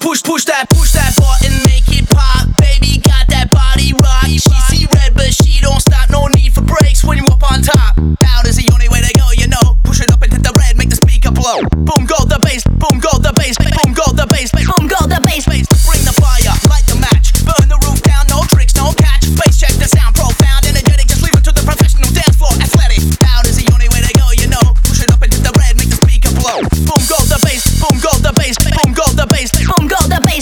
push that button, make it pop. Baby got that body rock. She see red but she don't stop. No need for brakes when you up on top. Out is the only way to go, you know. Push it up and hit the red, make the speaker blow. Boom go the bass, boom go the bass, boom go the bass, boom go the bass. Bring the fire, light the match, burn the roof down, no tricks, no catch. Bass check the sound, profound, energetic, just leave it to the professional dance floor, athletic. Out is the only way to go, you know. Push it up and hit the red, make the speaker blow. Boom go the bass, boom go the bass, boom go the bass, boom go the bass.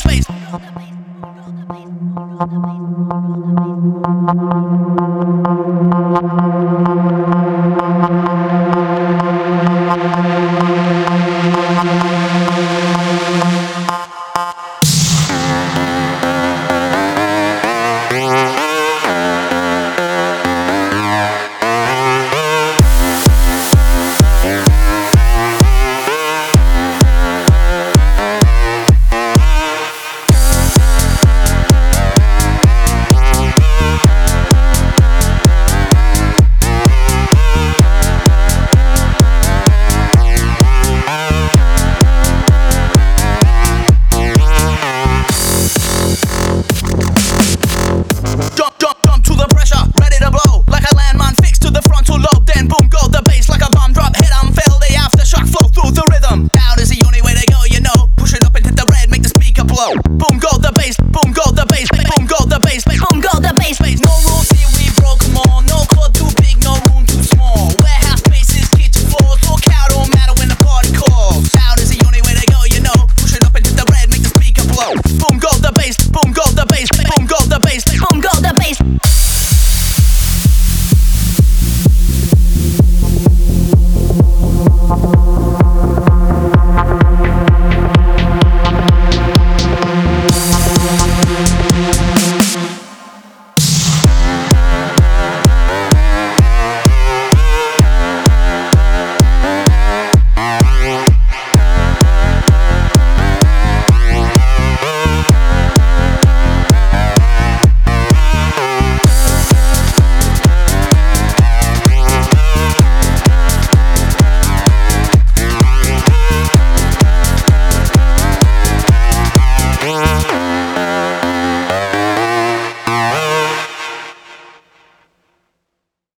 Boom go the bass, boom go the bass, boom go the bass, boom go